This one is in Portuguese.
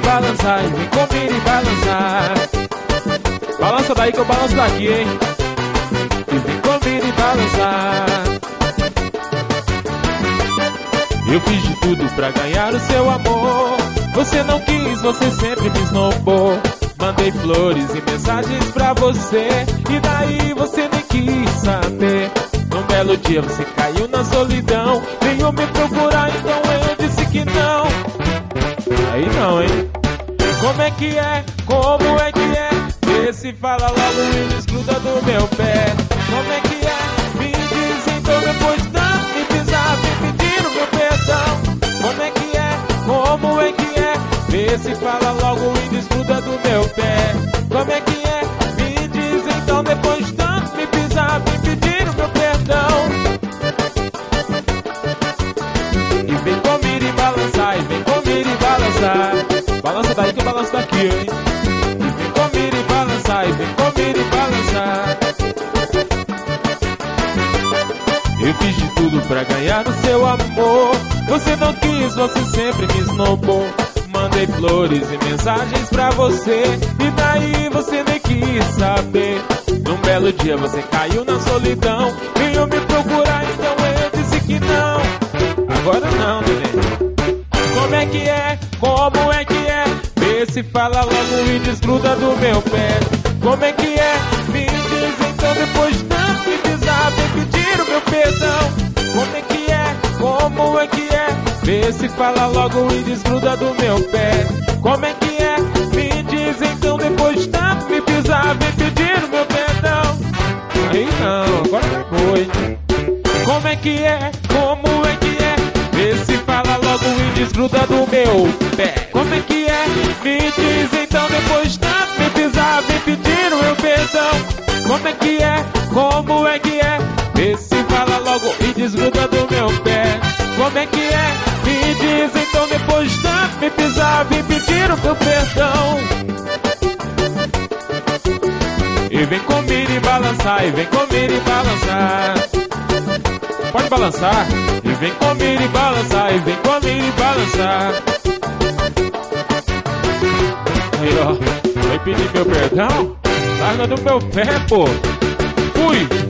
balançar, e vem comigo e balançar. Balança daí que eu balanço daqui, hein? E vem comigo e balançar. Eu fiz de tudo pra ganhar o seu amor. Você não quis, você sempre me esnobou. Mandei flores e mensagens pra você, e daí você nem quis saber. Num belo dia você caiu na solidão, veio me procurar, então eu disse que não. Aí não, hein? Como é que é? Como é que é? Vê se fala logo e desgruda do meu pé. Como é que é? Me diz então depois de tanto me pisar, vem pedir o meu perdão. Como é que é? Como é que é? Vê se fala logo e desgruda do meu pé. Como é que é? Me diz então depois de tanto me pisar, vem pedir o meu perdão. E vem comigo e balançar, e vem comigo e balançar. Balança daí que eu balanço daqui, hein? E vem comigo e balançar, e vem comigo e balançar. Eu fiz de tudo pra ganhar o seu amor. Você não quis, você sempre me esnobou. Mandei flores e mensagens pra você, e daí você nem quis saber. Num belo dia você caiu na solidão, veio me procurar, então eu disse que não. Agora não, neném. Como é que é? Como é que é? Vê se fala logo e desgruda do meu pé. Como é que é? Me diz então depois de tanto me pisar, vem pedir o meu perdão. Como é que é? Como é que é? Vê se fala logo e desgruda do meu pé. Como é que é? Me diz então depois de tanto me pisar, vem pedir o meu perdão. Aí não, agora foi. Como é que é? Como é que é? Vê se fala logo e desgruda do meu pé. Como é que é? Me diz então depois de tanto me pisar, vem pedir o meu perdão. Como é que é? Como é que é? Vê se fala logo e desgruda do meu pé. Como é que é? Me diz então depois de tanto me pisar, vem pedir o meu perdão. E vem comigo e balançar, e vem comigo e balançar. Pode balançar. E vem comigo e balançar, e vem comigo e balançar. Aí ó, vai pedir meu perdão? Larga do meu pé, pô. Fui.